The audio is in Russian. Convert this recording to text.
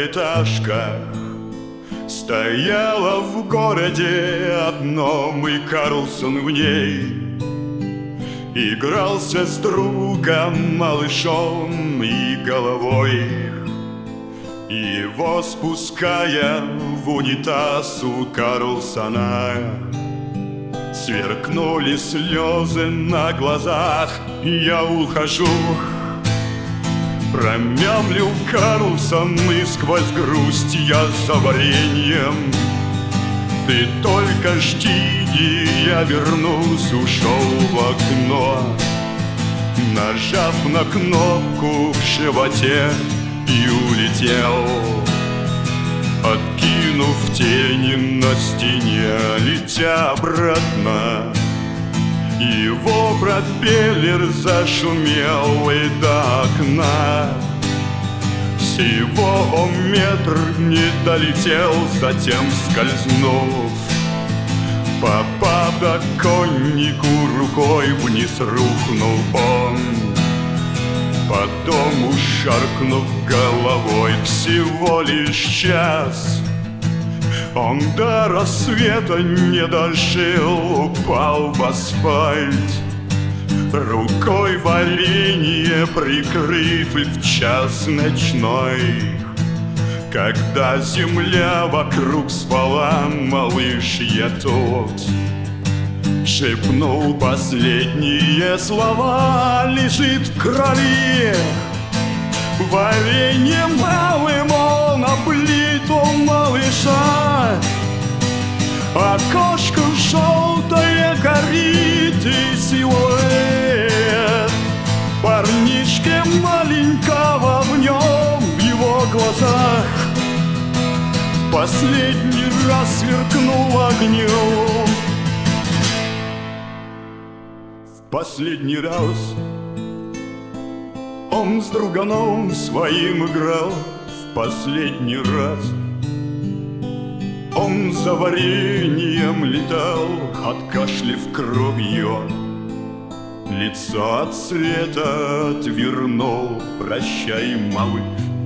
многоэтажках стояла в городе одном, и Карлсон в ней игрался с другом, малышом и головой. Его спуская в унитаз у Карлсона, сверкнули слезы на глазах. Я ухожу, промямлил Карлсон, и сквозь грусть я за вареньем. Ты только жди, и я вернусь. Ушел в окно, нажав на кнопку в животе, и улетел, откинув тени на стене. Летя обратно, его пропеллер зашумел, и до окна всего он метр не долетел. Затем, скользнув по подоконнику, рукой вниз рухнул он. Потом, ушаркнув головой, всего лишь час он до рассвета не дожил, упал в асфальт, рукой варенье прикрыв. И в час ночной, когда земля вокруг спала, малыш, я тут шепнул последние слова. Лежит в крови варенье малым, он облит у малыша. Окошко желтое горит, и силуэт парнишки маленького в нем, в его глазах последний раз сверкнул огнем. Последний раз он с друганом своим играл. В последний раз он за вареньем летал, откашлив кровью, лицо от света отвернул. Прощай, малыш,